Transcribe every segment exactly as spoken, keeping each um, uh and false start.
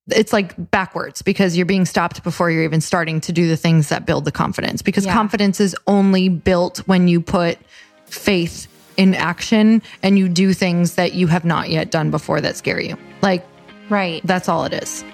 it's like backwards because you're being stopped before you're even starting to do the things that build the confidence, because yeah. confidence is only built when you put faith in action and you do things that you have not yet done before that scare you. Like, right. That's all it is.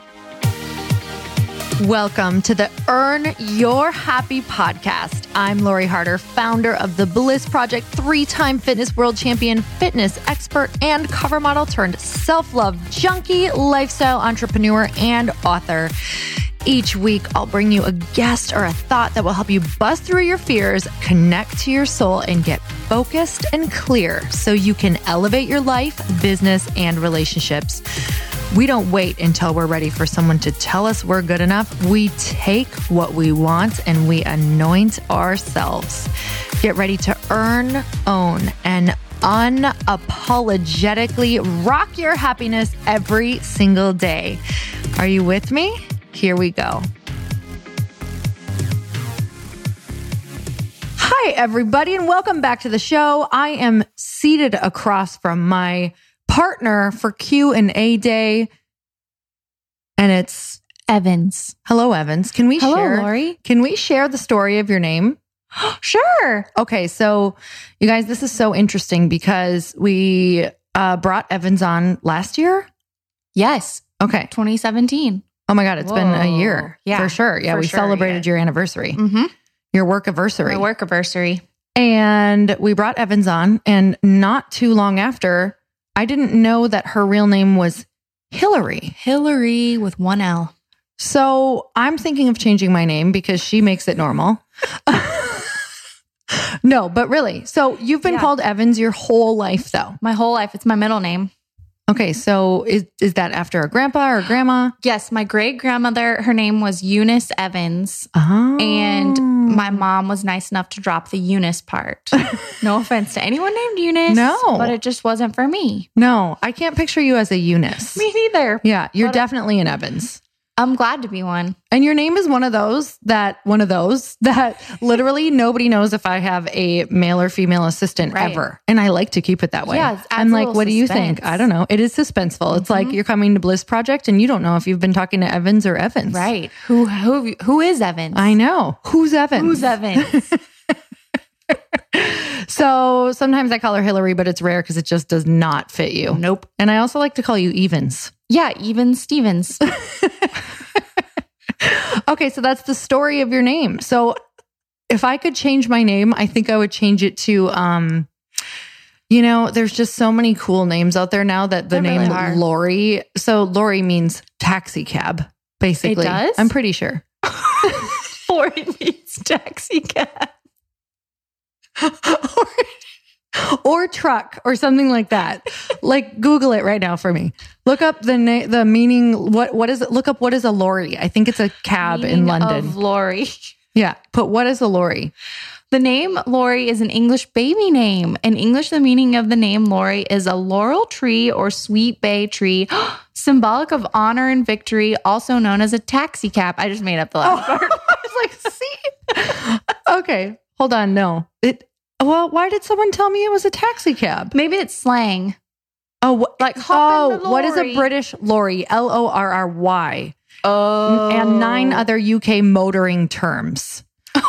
Welcome to the Earn Your Happy podcast. I'm Lori Harder, founder of The Bliss Project, three-time fitness world champion, fitness expert, and cover model turned self-love junkie, lifestyle entrepreneur, and author. Each week, I'll bring you a guest or a thought that will help you bust through your fears, connect to your soul, and get focused and clear so you can elevate your life, business, and relationships. We don't wait until we're ready for someone to tell us we're good enough. We take what we want and we anoint ourselves. Get ready to earn, own, and unapologetically rock your happiness every single day. Are you with me? Here we go. Hi, everybody, and welcome back to the show. I am seated across from my partner for Q and A day, and it's Evans. Hello, Evans. Can we Hello, share? Lori. Can we share the story of your name? Sure. Okay, so you guys, this is so interesting because we uh, brought Evans on last year. Yes. Okay. twenty seventeen. Oh my God, it's Whoa. been a year. Yeah, for sure. Yeah, for we sure, celebrated yeah. your anniversary, Mm-hmm. your work anniversary. My work anniversary. And we brought Evans on, and not too long after, I didn't know that her real name was Hillary. Hillary with one L. So I'm thinking of changing my name because she makes it normal. No, but really. So you've been Yeah. called Evans your whole life, though. My whole life. It's my middle name. Okay, so is is that after a grandpa or grandma? Yes, my great grandmother, her name was Eunice Evans. Oh. And my mom was nice enough to drop the Eunice part. No offense to anyone named Eunice. No. But it just wasn't for me. No, I can't picture you as a Eunice. Me neither. Yeah, you're But definitely an Evans. I'm glad to be one. And your name is one of those that one of those that literally nobody knows if I have a male or female assistant Right. ever. And I like to keep it that way. Yeah, it adds I'm a like, little what do you suspense. think? I don't know. It is suspenseful. It's like you're coming to Bliss Project and you don't know if you've been talking to Evans or Evans. Right. Who who who is Evans? I know. Who's Evans? Who's Evans? So sometimes I call her Hillary, but it's rare because it just does not fit you. Nope. And I also like to call you Evans. Yeah, even Stevens. Okay, so that's the story of your name. So if I could change my name, I think I would change it to, um, you know, there's just so many cool names out there now that the They name really are. Lori. So Lori means taxi cab, basically. It does? I'm pretty sure. Lori means taxi cab. or, or truck or something like that. Like Google it right now for me. Look up the na- the meaning. What what is it? Look up what is a lorry. I think it's a cab in Meaning London. Of Lori. Yeah. Put what is a lorry? The name Lori is an English baby name. In English, the meaning of the name Lori is a laurel tree or sweet bay tree, symbolic of honor and victory, also known as a taxi cab. I just made up the last part. I was like, see? Okay. Hold on. No. It. Well, why did someone tell me it was a taxi cab? Maybe it's slang. Oh, what, Like, hop oh, in the what is a lorry. British lorry? L O R R Y. Oh. And nine other U K motoring terms.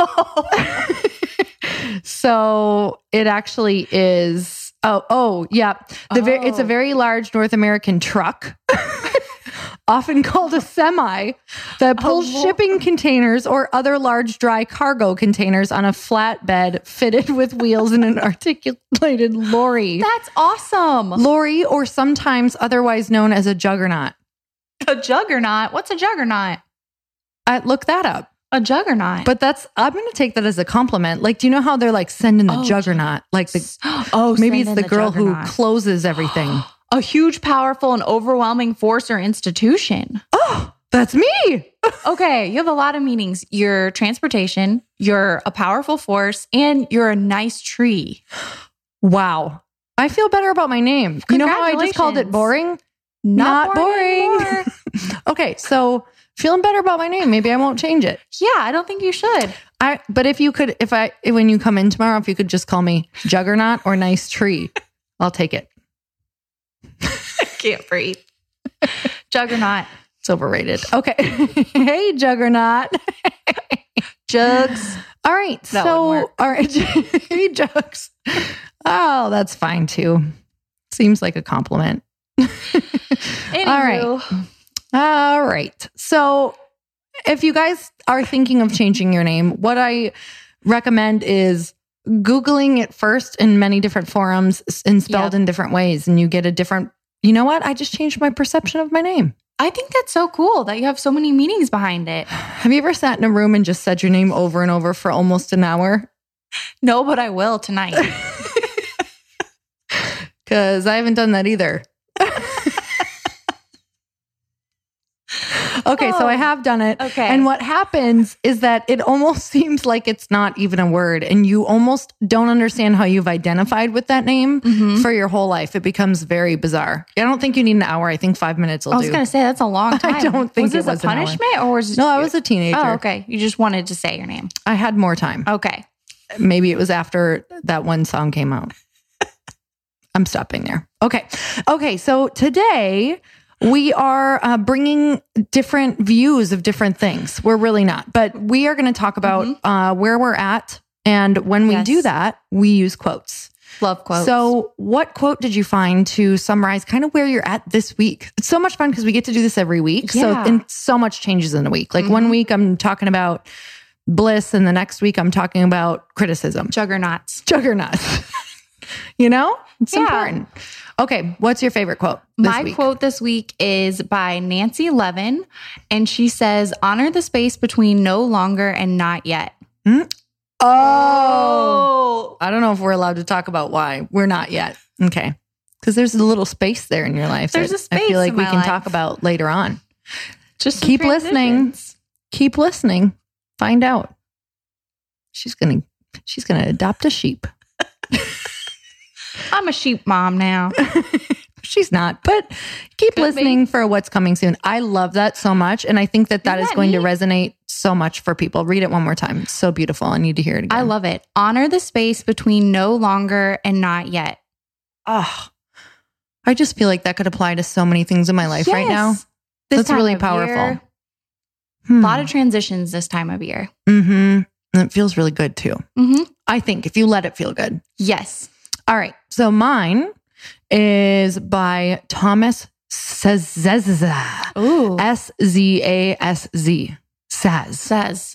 So it actually is. Oh, oh, yeah. The ve- it's a Oh. very large North American truck, often called a semi, that pulls lo- shipping containers or other large dry cargo containers on a flatbed fitted with wheels and an articulated lorry. That's awesome. Lorry, or sometimes otherwise known as a juggernaut. A juggernaut. What's a juggernaut? I look that up. A juggernaut. But that's, I'm going to take that as a compliment. Like, do you know how they're like sending the Oh, juggernaut? Like the, oh, maybe send it's in the girl juggernaut. who closes everything. A huge, powerful, and overwhelming force or institution. Oh, that's me. Okay, you have a lot of meanings. You're transportation, you're a powerful force, and you're a nice tree. Wow. I feel better about my name. You know how I just called it boring? Not boring anymore. Okay, so feeling better about my name. Maybe I won't change it. Yeah, I don't think you should. I. But if you could, if I, when you come in tomorrow, if you could just call me Juggernaut or Nice Tree, I'll take it. I can't breathe. Juggernaut. It's overrated. Okay. Hey, Juggernaut. Jugs. All right. That so, wouldn't work. all right. Hey, Jugs. Oh, that's fine too. Seems like a compliment. Anywho. All right. All right. So if you guys are thinking of changing your name, what I recommend is Googling it first in many different forums and spelled Yep. in different ways. And you get a different, you know what? I just changed my perception of my name. I think that's so cool that you have so many meanings behind it. Have you ever sat in a room and just said your name over and over for almost an hour? No, but I will tonight. Because I haven't done that either. Okay, so I have done it. Okay. And what happens is that it almost seems like it's not even a word, and you almost don't understand how you've identified with that name Mhm. for your whole life. It becomes very bizarre. I don't think you need an hour. I think five minutes will I was do. going to say that's a long time. I don't think was it this was a an hour. punishment or was it No, I was a teenager. Oh, okay. You just wanted to say your name. I had more time. Okay. Maybe it was after that one song came out. I'm stopping there. Okay. Okay. So today we are uh, bringing different views of different things. We're really not, but we are going to talk about Mhm. uh, where we're at. And when we Yes. do that, we use quotes. Love quotes. So what quote did you find to summarize kind of where you're at this week? It's so much fun because we get to do this every week. So, Yeah. and so much changes in a week. Like one Mhm. week I'm talking about bliss and the next week I'm talking about criticism. juggernauts. Juggernauts. You know, it's Yeah. important. Okay, what's your favorite quote this My week? quote this week is by Nancy Levin, and she says, "Honor the space between no longer and not yet." Oh, I don't know if we're allowed to talk about why. We're not yet. Okay, because there's a little space there in your life. There's that a space I feel like in we my can life. talk about later on. Just some Keep listening. transitions. Keep listening. Find out. She's gonna. She's gonna adopt a sheep. I'm a sheep mom now. She's not, but keep Could listening for what's coming soon. I love that so much. And I think that that Isn't is that going neat? to resonate so much for people. Read it one more time. It's so beautiful. I need to hear it again. I love it. Honor the space between no longer and not yet. Oh, I just feel like that could apply to so many things in my life right now. Yes. This That's time really of powerful. year, Hmm. A lot of transitions this time of year. Mm-hmm. And it feels really good too. Mm-hmm. I think if you let it feel good. Yes. All right. So mine is by Thomas Szazza. Ooh. S Z A S Z. Saz. Says.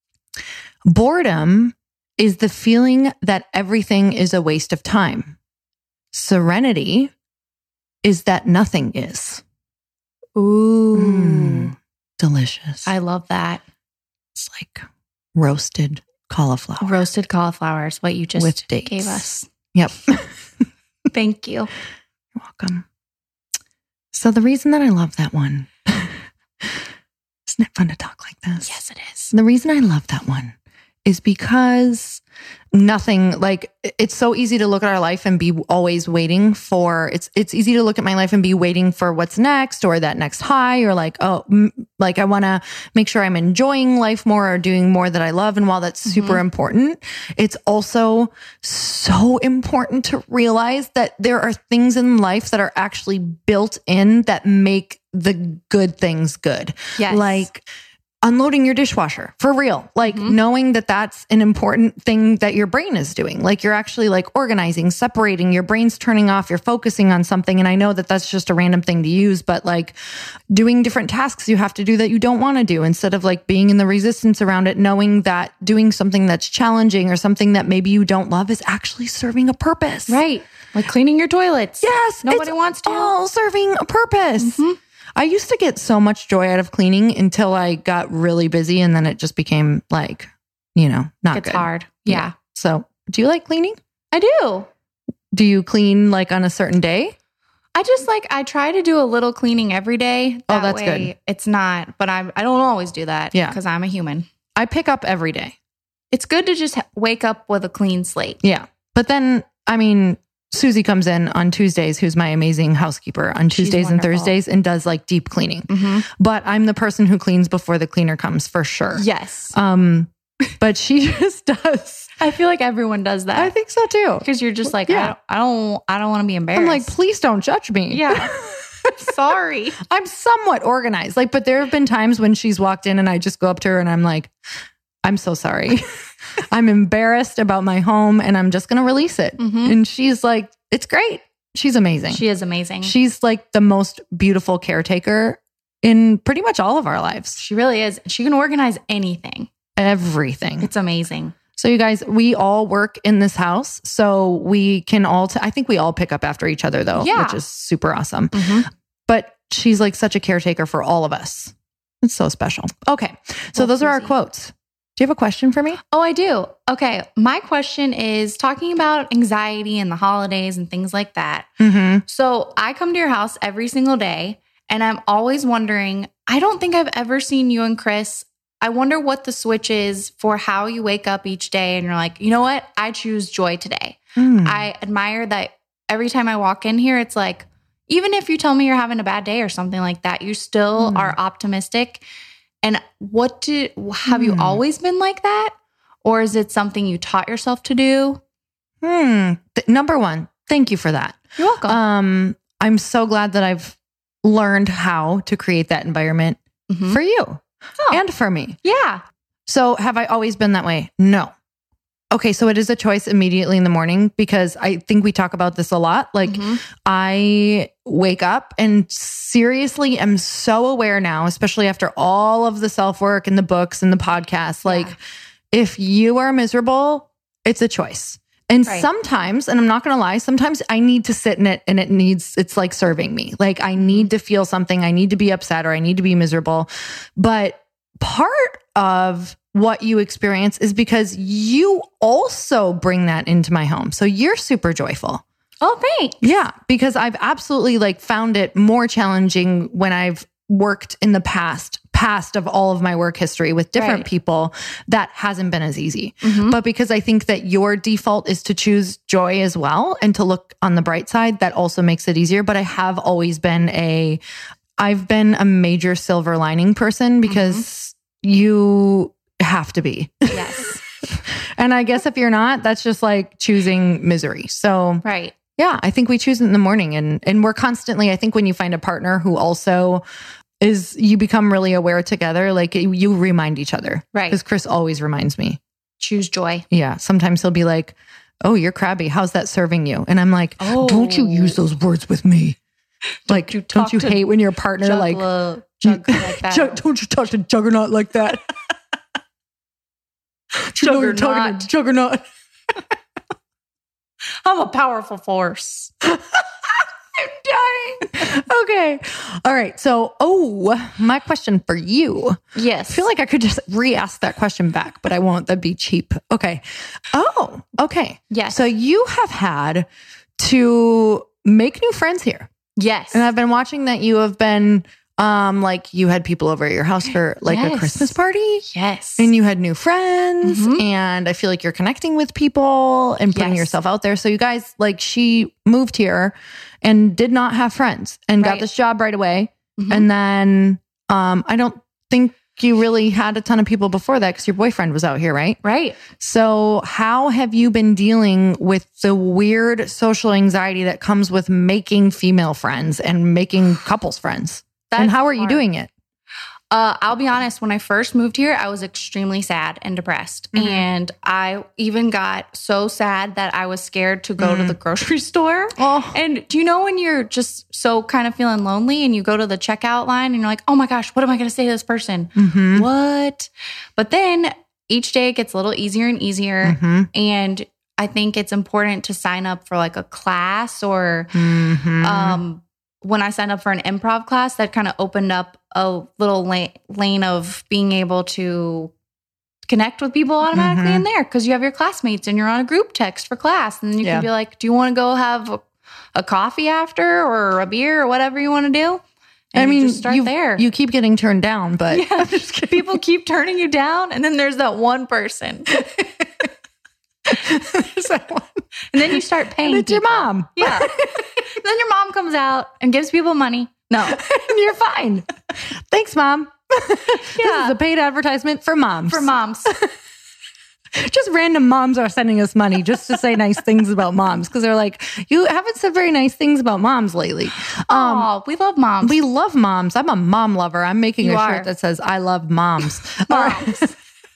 Boredom is the feeling that everything is a waste of time. Serenity is that nothing is. Ooh. Mm, delicious. I love that. It's like roasted cauliflower. Roasted cauliflower is what you just With dates. gave us. Yep. Thank you. You're welcome. So the reason that I love that one, isn't it fun to talk like this? Yes, it is. The reason I love that one is because nothing, like it's so easy to look at our life and be always waiting for, it's it's easy to look at my life and be waiting for what's next or that next high or like, oh, m- like I want to make sure I'm enjoying life more or doing more that I love. And while that's super Mhm. important, it's also so important to realize that there are things in life that are actually built in that make the good things good. Yes. Like unloading your dishwasher for real, like Mhm. knowing that that's an important thing that your brain is doing. Like you're actually like organizing, separating, your brain's turning off, you're focusing on something. And I know that that's just a random thing to use, but like doing different tasks you have to do that you don't want to do instead of like being in the resistance around it, knowing that doing something that's challenging or something that maybe you don't love is actually serving a purpose. Right. Like cleaning your toilets. Yes. Nobody it's wants to. all serving a purpose. Mhm. I used to get so much joy out of cleaning until I got really busy and then it just became like, you know, not It's good. hard. Yeah. So do you like cleaning? I do. Do you clean like on a certain day? I just like, I try to do a little cleaning every day. Oh, That that's way good. It's not, but I'm, I don't always do that. Yeah. Because I'm a human. I pick up every day. It's good to just ha- wake up with a clean slate. Yeah. But then, I mean, Susie comes in on Tuesdays, who's my amazing housekeeper on She's Tuesdays and wonderful. Thursdays and does like deep cleaning. Mm-hmm. But I'm the person who cleans before the cleaner comes for sure. Yes. Um, but she just does. I feel like everyone does that. I think so too. Because you're just like, Yeah. I don't, I don't, I don't want to be embarrassed. I'm like, please don't judge me. Yeah. Sorry. I'm somewhat organized. Like, but there have been times when she's walked in and I just go up to her and I'm like, I'm so sorry. I'm embarrassed about my home and I'm just going to release it. Mm-hmm. And she's like, it's great. She's amazing. She is amazing. She's like the most beautiful caretaker in pretty much all of our lives. She really is. She can organize anything. Everything. It's amazing. So you guys, we all work in this house. So we can all, t- I think we all pick up after each other though, Yeah. which is super awesome. Mm-hmm. But she's like such a caretaker for all of us. It's so special. Okay. So Well, those are our Susie. quotes. Do you have a question for me? Oh, I do. Okay. My question is talking about anxiety and the holidays and things like that. Mm-hmm. So I come to your house every single day and I'm always wondering, I don't think I've ever seen you and Chris. I wonder what the switch is for how you wake up each day and you're like, you know what? I choose joy today. Mm. I admire that every time I walk in here, it's like, even if you tell me you're having a bad day or something like that, you still Mm. are optimistic. And what do, have you Mm. always been like that? Or is it something you taught yourself to do? Hmm. Th- number one, thank you for that. You're welcome. Um, I'm so glad that I've learned how to create that environment Mhm. for you Oh. and for me. Yeah. So have I always been that way? No. Okay, so it is a choice immediately in the morning because I think we talk about this a lot. Like Mhm. I wake up and seriously am so aware now, especially after all of the self-work and the books and the podcasts. Like Yeah. if you are miserable, it's a choice. And Right. sometimes, and I'm not going to lie, sometimes I need to sit in it and it needs, it's like serving me. Like I need to feel something. I need to be upset or I need to be miserable. But part of what you experience is because you also bring that into my home. So you're super joyful. Oh, thanks. Yeah, because I've absolutely like found it more challenging when I've worked in the past, past of all of my work history with different Right. people. That hasn't been as easy. Mhm. But because I think that your default is to choose joy as well and to look on the bright side, that also makes it easier. But I have always been a, I've been a major silver lining person because you have to be. Yes. And I guess if you're not, that's just like choosing misery. So Right. yeah, I think we choose it in the morning and and we're constantly, I think when you find a partner who also is, you become really aware together, like you remind each other. Right. Because Chris always reminds me. Choose joy. Yeah. Sometimes he'll be like, oh, you're crabby. How's that serving you? And I'm like, Oh. don't you use those words with me. Like, you don't talk you to hate when your partner like, Juggler, jug like that. Jug- don't you talk to Juggernaut like that. You know you're talking to Juggernaut. I'm a powerful force. I'm dying. Okay. All right. So, oh, my question for you. Yes. I feel like I could just re-ask that question back, but I won't. That'd be cheap. Okay. Oh, okay. Yes. So you have had to make new friends here. Yes. And I've been watching that you have been, um, like you had people over at your house for like a Yes. Christmas party. yes. And you had new friends, Mhm. and I feel like you're connecting with people and putting Yes. yourself out there. So you guys, like, she moved here and did not have friends and got Right. this job right away. Mhm. And then, um, I don't think you really had a ton of people before that because your boyfriend was out here, right? Right. So how have you been dealing with the weird social anxiety that comes with making female friends and making couples friends? and That's how are you hard. doing it? Uh, I'll be honest, when I first moved here, I was extremely sad and depressed. Mhm. And I even got so sad that I was scared to go to Mhm. the grocery store. Oh, And do you know when you're just so kind of feeling lonely and you go to the checkout line and you're like, oh my gosh, what am I going to say to this person? mhm. What? But then each day it gets a little easier and easier. Mhm. And I think it's important to sign up for like a class or Mhm. um, when I signed up for an improv class, that kind of opened up a little lane, lane of being able to connect with people automatically Mhm. in there because you have your classmates and you're on a group text for class. And then you Yeah. can be like, do you want to go have a, a coffee after or a beer or whatever you want to do? And I you mean, just start you, there. you keep getting turned down, but yeah, people keep turning you down. And then there's that one person. There's that one. And then you start paying. And it's your people. mom. Yeah. Then your mom comes out and gives people money. No. And you're fine. Thanks, mom. This is Yeah. a paid advertisement for moms. For moms. Just random moms are sending us money just to say nice things about moms because they're like, you haven't said very nice things about moms lately. Um, oh, we love moms. We love moms. I'm a mom lover. I'm making You a are. shirt that says I love moms. Moms.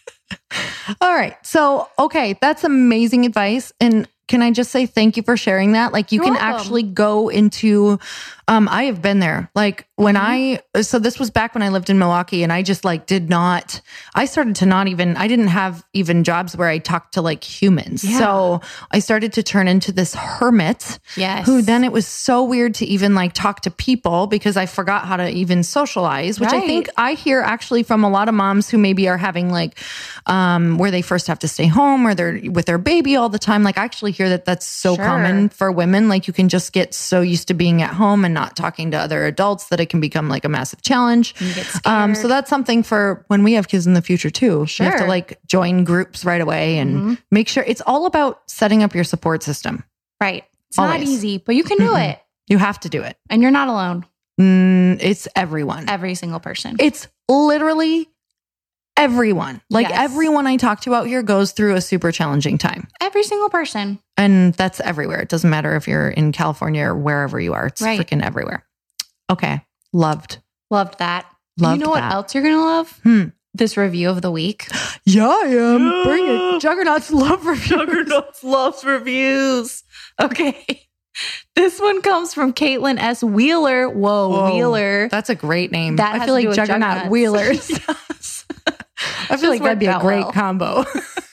All right. So, okay, that's amazing advice. And can I just say thank you for sharing that? Like you You're can welcome. actually go into, um, I have been there. Like when Mm-hmm. I, so this was back when I lived in Milwaukee and I just like did not, I started to not even, I didn't have even jobs where I talked to like humans. Yeah. So I started to turn into this hermit. Yes. Who then it was so weird to even like talk to people because I forgot how to even socialize, which I Right. think I hear actually from a lot of moms who maybe are having like, um, where they first have to stay home or they're with their baby all the time. Like I actually hear that that's so Sure. common for women. Like you can just get so used to being at home and not talking to other adults that it can become like a massive challenge. You get scared. Um, so that's something for when we have kids in the future too. You have to Sure. like join groups right away and Mhm. make sure it's all about setting up your support system. Right. It's not Always. easy, but you can do Mm-mm. it. You have to do it. And you're not alone. Mm, it's everyone. Every single person. It's literally everyone. Like Yes. everyone I talk to out here goes through a super challenging time. Every single person. And that's everywhere. It doesn't matter if you're in California or wherever you are. It's Right. freaking everywhere. Okay. Loved. Loved that. Loved you know that. what else you're going to love? Hmm. This review of the week. Yeah, I am. Yeah. Bring it. Juggernauts love reviews. loves reviews. Okay. This one comes from Caitlin S. Wheeler. Whoa, Whoa. Wheeler. That's a great name. That I has feel to do like with Juggernaut Juggernauts. Wheelers. Yes. I feel like that'd be a worked out great well. combo.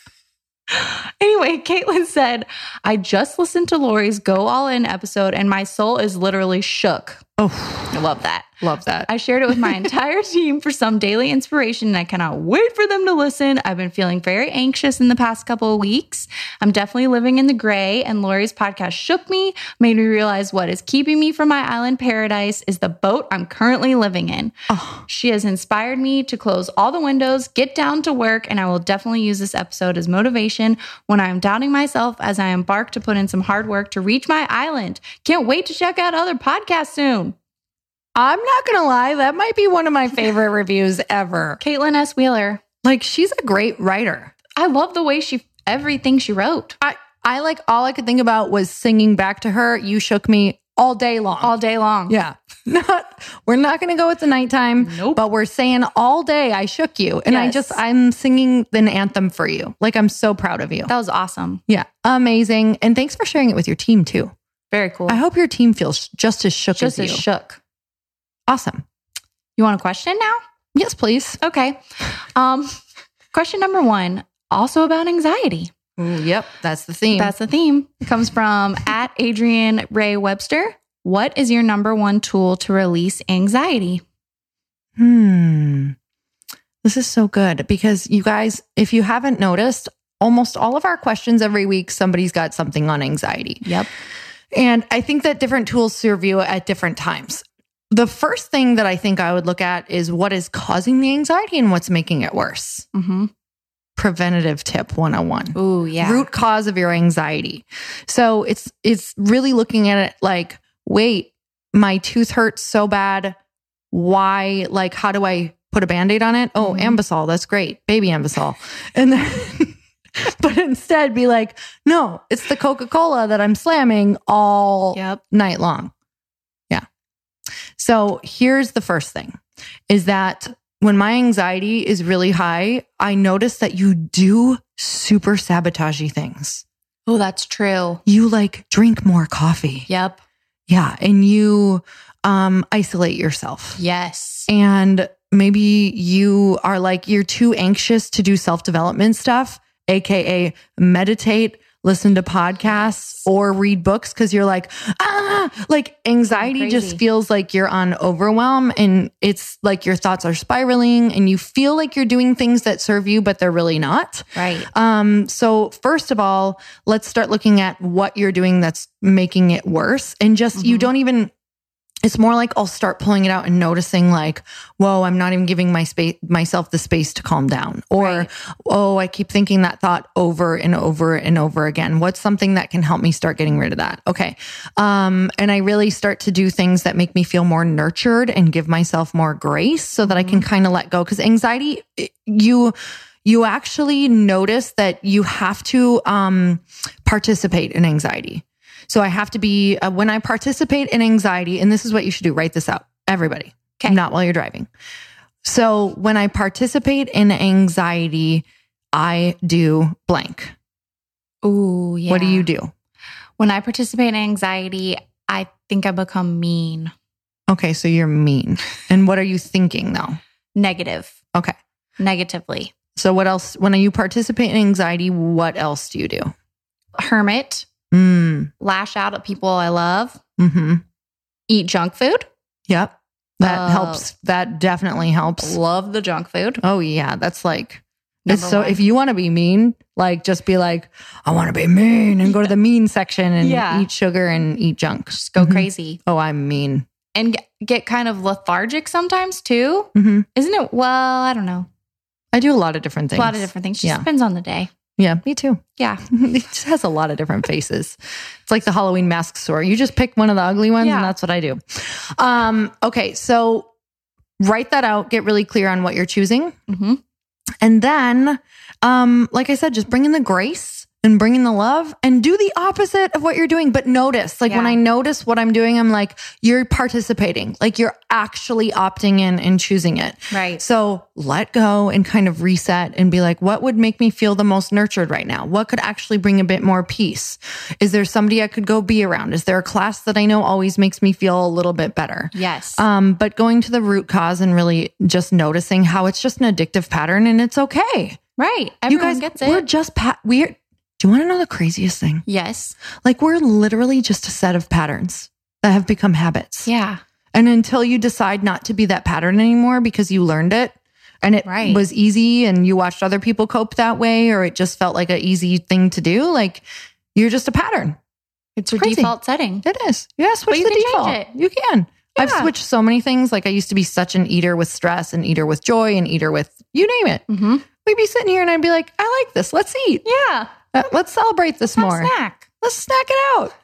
Anyway, Caitlin said, I just listened to Lori's Go All In episode and my soul is literally shook. Oh, I love that. love that. I shared it with my entire team for some daily inspiration and I cannot wait for them to listen. I've been feeling very anxious in the past couple of weeks. I'm definitely living in the gray and Lori's podcast shook me, made me realize what is keeping me from my island paradise is the boat I'm currently living in. Oh. She has inspired me to close all the windows, get down to work, and I will definitely use this episode as motivation when I am doubting myself as I embark to put in some hard work to reach my island. Can't wait to check out other podcasts soon. I'm not going to lie. That might be one of my favorite reviews ever. Caitlin S. Wheeler. Like, she's a great writer. I love the way she, everything she wrote I, I like, all I could think about was singing back to her, You Shook Me, all day long. all day long. Yeah. Not, we're not going to go with the nighttime, Nope. but we're saying all day, I shook you. And I Yes. just, I'm singing an anthem for you. Like, I'm so proud of you. That was awesome. Yeah. Amazing. And thanks for sharing it with your team too. Very cool. I hope your team feels just as shook Just as as you. shook. Awesome. You want a question now? Yes, please. Okay. Um, question number one, also about anxiety. Ooh, yep. That's the theme. That's the theme. It comes from at Adrian Ray Webster. What is your number one tool to release anxiety? Hmm. This is so good because you guys, if you haven't noticed, almost all of our questions every week, somebody's got something on anxiety. Yep. And I think that different tools serve you at different times. The first thing that I think I would look at is what is causing the anxiety and what's making it worse. Mm-hmm. Preventative tip one oh one. Ooh, yeah. Root cause of your anxiety. So it's it's really looking at it like, wait, my tooth hurts so bad. Why? Like, how do I put a Band-Aid on it? Oh, Mhm. Ambisol. That's great. Baby Ambisol. And then, but instead be like, no, it's the Coca-Cola that I'm slamming all Yep. night long. Yeah. So here's the first thing is that when my anxiety is really high, I notice that you do super sabotagey things. Oh, that's true. You like drink more coffee. Yep. Yeah. And you um, isolate yourself. Yes. And maybe you are like, you're too anxious to do self-development stuff, A K A meditate, listen to podcasts or read books. Cause you're like, ah, like anxiety Crazy. just feels like you're on overwhelm and it's like your thoughts are spiraling and you feel like you're doing things that serve you, but they're really not. Right. Um, so first of all, let's start looking at what you're doing that's making it worse. And just, you Mhm. don't even, it's more like I'll start pulling it out and noticing like, whoa, I'm not even giving my space, myself the space to calm down. Or, Right. oh, I keep thinking that thought over and over and over again. What's something that can help me start getting rid of that? Okay. Um, and I really start to do things that make me feel more nurtured and give myself more grace so that I can kind of let go. Cause anxiety, it- you, you actually notice that you have to um, participate in anxiety. So I have to be, uh, when I participate in anxiety, and this is what you should do, write this out, everybody, Okay. not while you're driving. So when I participate in anxiety, I do blank. Ooh, yeah. What do you do? When I participate in anxiety, I think I become mean. Okay, so you're mean. And what are you thinking though? Negative. Okay. Negatively. So what else, when you participate in anxiety, what else do you do? Hermit. Mm. Lash out at people I love. Mm-hmm. Eat junk food. Yep. That Uh, helps. That definitely helps. Love the junk food. Oh yeah. That's like, Number it's so, one. if you want to be mean, like just be like, I want to be mean and go to the mean section and Yeah. eat sugar and eat junk. Just go Mhm. crazy. Oh, I'm mean. And get, get kind of lethargic sometimes too. Mm-hmm. Isn't it? Well, I don't know. I do a lot of different things. A lot of different things. Just Yeah. depends on the day. Yeah, me too. Yeah. It just has a lot of different faces. It's like the Halloween mask store. You just pick one of the ugly ones Yeah. and that's what I do. Um, okay, so write that out. Get really clear on what you're choosing. Mm-hmm. And then, um, like I said, just bring in the grace and bring in the love and do the opposite of what you're doing. But notice, like when Yeah. I notice what I'm doing, I'm like, you're participating, like you're actually opting in and choosing it. Right. So let go and kind of reset and be like, what would make me feel the most nurtured right now? What could actually bring a bit more peace? Is there somebody I could go be around? Is there a class that I know always makes me feel a little bit better? Yes. Um, but going to the root cause and really just noticing how it's just an addictive pattern and it's okay. right. Everyone you guys, gets we're it. just, pa- we're, do you want to know the craziest thing? Yes. Like we're literally just a set of patterns that have become habits. Yeah. And until you decide not to be that pattern anymore because you learned it and it Right. was easy and you watched other people cope that way, or it just felt like an easy thing to do, like you're just a pattern. It's your Crazy. default setting. It is. Yeah, switch you the can change default. it. You can. I've Yeah. switched so many things. Like I used to be such an eater with stress and eater with joy and eater with you name it. Mm-hmm. We'd be sitting here and I'd be like, I like this. Let's eat. Yeah. Uh, let's celebrate this Have more. snack. Let's snack it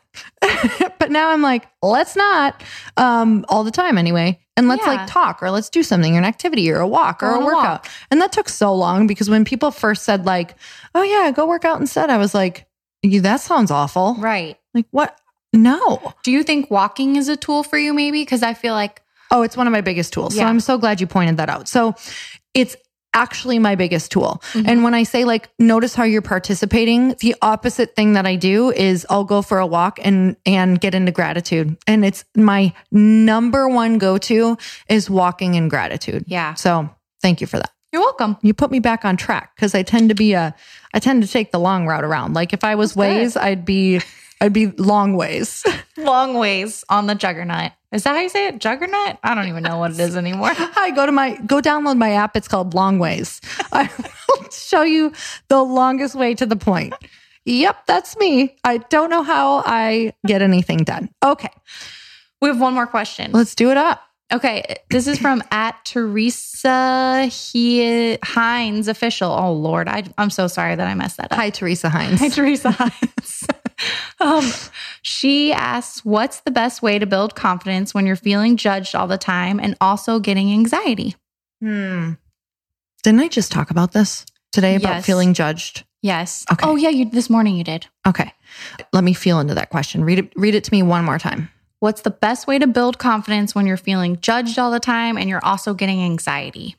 out. But now I'm like, let's not, um, all the time anyway. And let's Yeah. like talk or let's do something or an activity or a walk or Go a on a workout. walk. And that took so long because when people first said like, oh yeah, go work out instead, I was like, "You- that sounds awful. Right. Like what? No. Do you think walking is a tool for you maybe? Because I feel like, Oh, it's one of my biggest tools. So Yeah. I'm so glad you pointed that out. So it's actually my biggest tool. Mhm. And when I say like, notice how you're participating, the opposite thing that I do is I'll go for a walk and, and get into gratitude. And it's my number one go-to is walking in gratitude. yeah. So thank you for that. You're welcome. You put me back on track because I tend to be a, I tend to take the long route around. Like if I was That's good. ways, I'd be, I'd be long ways. Long ways on the juggernaut. Is that how you say it? Juggernaut? I don't even know what it is anymore. Hi, go to my, go download my app. It's called Long Ways. I will show you the longest way to the point. Yep, that's me. I don't know how I get anything done. Okay, We have one more question. let's do it up. Okay, this is from at Teresa he- Hines official. Oh Lord, I, I'm so sorry that I messed that up. Hi, Teresa Hines. Hi, Teresa Hines. um, she asks, "What's the best way to build confidence when you're feeling judged all the time and also getting anxiety?" Hmm. Didn't I just talk about this today about Yes. feeling judged? Yes. Okay. Oh yeah, you this morning you did. Okay, let me feel into that question. Read it. Read it to me one more time. What's the best way to build confidence when you're feeling judged all the time and you're also getting anxiety?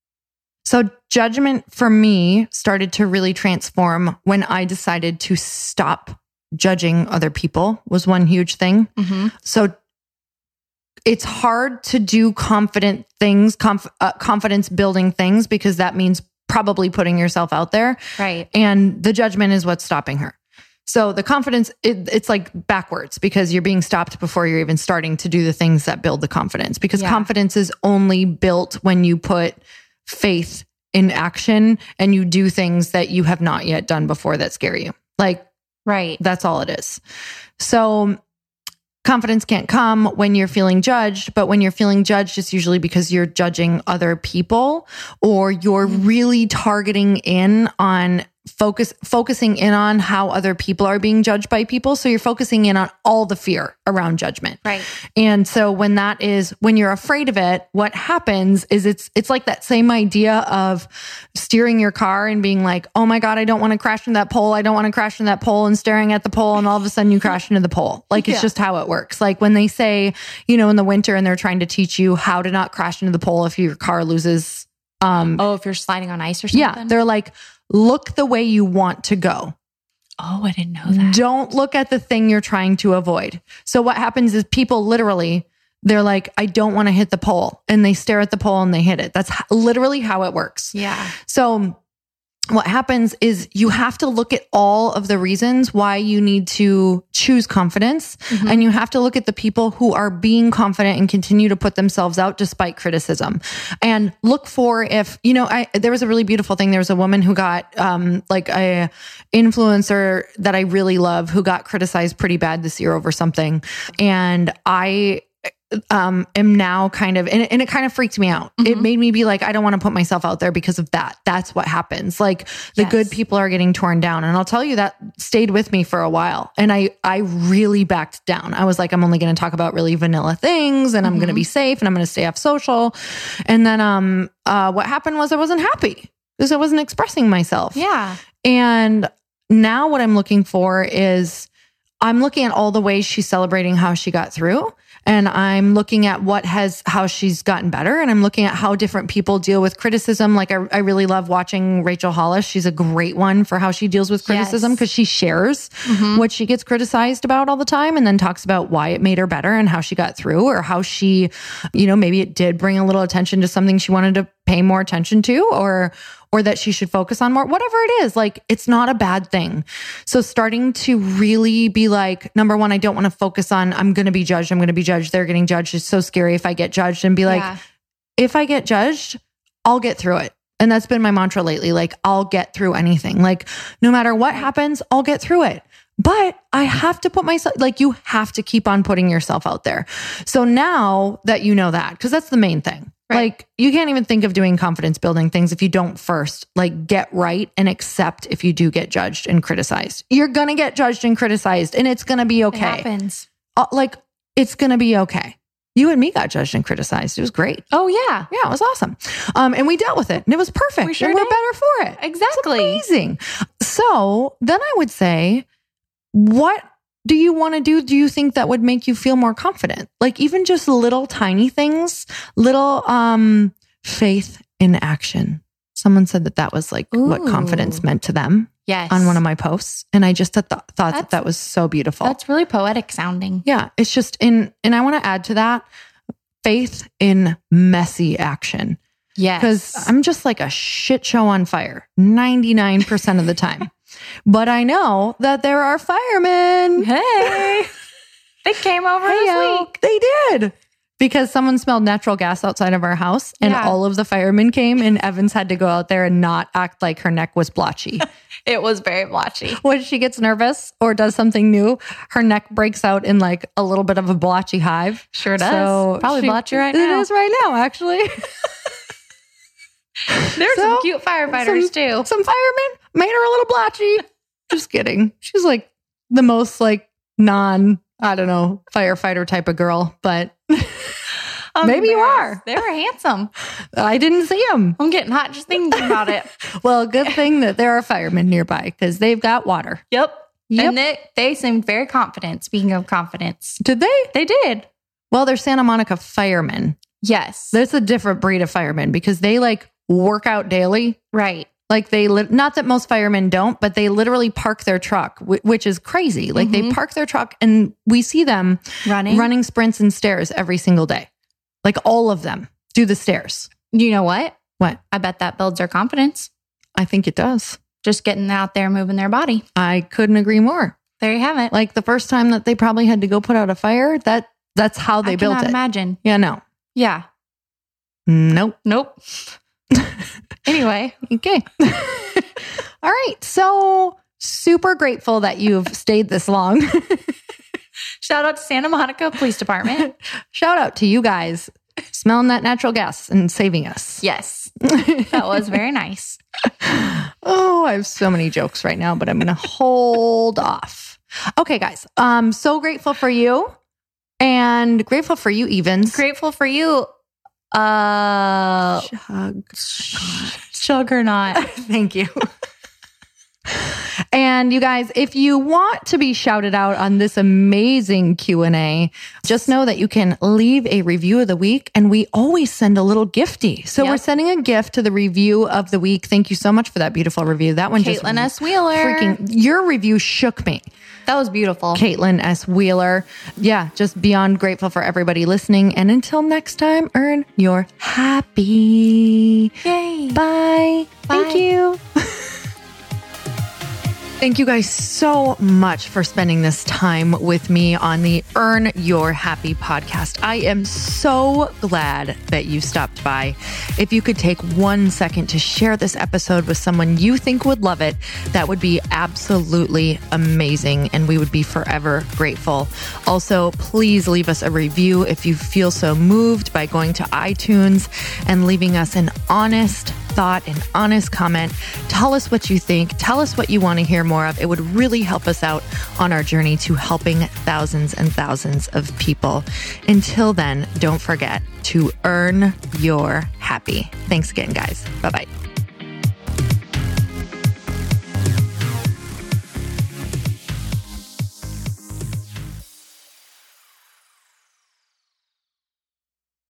So judgment for me started to really transform when I decided to stop judging other people was one huge thing. Mm-hmm. So it's hard to do confident things, conf- uh, confidence building things, because that means probably putting yourself out there. Right. And the judgment is what's stopping her. So the confidence, it, it's like backwards because you're being stopped before you're even starting to do the things that build the confidence, because Yeah. confidence is only built when you put faith in action and you do things that you have not yet done before that scare you. Like Right. that's all it is. So confidence can't come when you're feeling judged, but when you're feeling judged, it's usually because you're judging other people or you're really targeting in on focus, focusing in on how other people are being judged by people. So you're focusing in on all the fear around judgment. Right. And so when that is, when you're afraid of it, what happens is it's, it's like that same idea of steering your car and being like, oh my God, I don't want to crash into that pole. I don't want to crash into that pole, and staring at the pole. And all of a sudden you crash into the pole. Like it's Yeah. just how it works. Like when they say, you know, in the winter and they're trying to teach you how to not crash into the pole if your car loses. Um, Oh, if you're sliding on ice or something? yeah. They're like, look the way you want to go. Oh, I didn't know that. Don't look at the thing you're trying to avoid. So what happens is people literally, they're like, I don't want to hit the pole. And they stare at the pole and they hit it. That's h- literally how it works. Yeah. So what happens is you have to look at all of the reasons why you need to choose confidence. Mm-hmm. And you have to look at the people who are being confident and continue to put themselves out despite criticism, and look for if, you know, I, there was a really beautiful thing. There was a woman who got, um, like a influencer that I really love who got criticized pretty bad this year over something. And I, um, am now kind of, and it, and it kind of freaked me out. Mm-hmm. It made me be like, I don't want to put myself out there because of that. That's what happens. Like the Yes. good people are getting torn down. And I'll tell you that stayed with me for a while. And I, I really backed down. I was like, I'm only going to talk about really vanilla things, and I'm going to be safe, and I'm going to stay off social. And then, um, uh, what happened was I wasn't happy because I wasn't expressing myself. Yeah. And now what I'm looking for is I'm looking at all the ways she's celebrating how she got through. And I'm looking at what has, how she's gotten better. And I'm looking at how different people deal with criticism. Like I, I really love watching Rachel Hollis. She's a great one for how she deals with criticism, Yes. because she shares Mm-hmm. what she gets criticized about all the time, and then talks about why it made her better and how she got through, or how she, you know, maybe it did bring a little attention to something she wanted to pay more attention to, or, or that she should focus on more, whatever it is. Like, it's not a bad thing. So starting to really be like, number one, I don't want to focus on, I'm going to be judged. I'm going to be judged. They're getting judged. It's so scary if I get judged, and be like, Yeah. if I get judged, I'll get through it. And that's been my mantra lately. Like, I'll get through anything. Like, no matter what happens, I'll get through it. But I have to put myself, like, you have to keep on putting yourself out there. So now that you know that, because that's the main thing. Right. Like, you can't even think of doing confidence building things if you don't first, like, get right and accept if you do get judged and criticized. You're going to get judged and criticized, and it's going to be It okay. happens. Uh, like, it's going to be okay. You and me got judged and criticized. It was great. Oh, yeah. Yeah, it was awesome. Um, and we dealt with it, and it was perfect. We sure and we're did. better for it. Exactly. It's amazing. So then I would say, what do you want to do? Do you think that would make you feel more confident? Like, even just little tiny things, little um, faith in action. Someone said that that was like what Ooh. confidence meant to them Yes. on one of my posts. And I just th- thought that That's- that was so beautiful. That's really poetic sounding. Yeah, it's just in, and I want to add to that, faith in messy action. Yes. Because I'm just like a shit show on fire ninety-nine percent of the time. But I know that there are firemen. Hey, they came over this Hey-o. week. They did. Because someone smelled natural gas outside of our house, and Yeah. all of the firemen came, and Evans had to go out there and not act like her neck was blotchy. It was very blotchy. When she gets nervous or does something new, her neck breaks out in like a little bit of a blotchy hive. Sure does. So Probably she- blotchy right It now. is right now, actually. There's So, some cute firefighters some, too. Some firemen made her a little blotchy. Just kidding. She's like the most like non, I don't know, firefighter type of girl, but maybe you are. They were handsome. I didn't see them. I'm getting hot just thinking about it. Well, good thing that there are firemen nearby because they've got water. Yep. Yep. And they, they seemed very confident. Speaking of confidence, Did they? they did. Well, they're Santa Monica firemen. Yes. There's a different breed of firemen because they like work out daily. right. Like they, li- not that most firemen don't, but they literally park their truck, wh- which is crazy. Like they park their truck, and we see them Running. running sprints and stairs every single day. Like all of them do the stairs. You know what? What? I bet that builds their confidence. I think it does. Just getting out there, moving their body. I couldn't agree more. There you have it. Like the first time that they probably had to go put out a fire, that that's how they I built cannot it. imagine. Yeah, no. Yeah. Nope. Nope. Anyway. Okay. All right. So super grateful that you've stayed this long. Shout out to Santa Monica Police Department. Shout out to you guys smelling that natural gas and saving us. Yes. That was very nice. Oh, I have so many jokes right now, but I'm going to hold off. Okay, guys. I'm so grateful for you and grateful for you, Evans. Grateful for you. Uh, Chug. Juggernaut. Thank you. And you guys, if you want to be shouted out on this amazing Q and A, just know that you can leave a review of the week and we always send a little gifty. So Yep. we're sending a gift to the review of the week. Thank you so much for that beautiful review. That one just Caitlin S. Wheeler. freaking, your review shook me. That was beautiful. Caitlin S. Wheeler. Yeah, just beyond grateful for everybody listening. And until next time, earn your happy. Yay. Bye. Bye. Thank you. Thank you guys so much for spending this time with me on the Earn Your Happy podcast. I am so glad that you stopped by. If you could take one second to share this episode with someone you think would love it, that would be absolutely amazing, and we would be forever grateful. Also, please leave us a review if you feel so moved by going to iTunes and leaving us an honest thought, an honest comment. Tell us what you think. Tell us what you want to hear more of. It would really help us out on our journey to helping thousands and thousands of people. Until then, don't forget to earn your happy. Thanks again, guys. Bye-bye.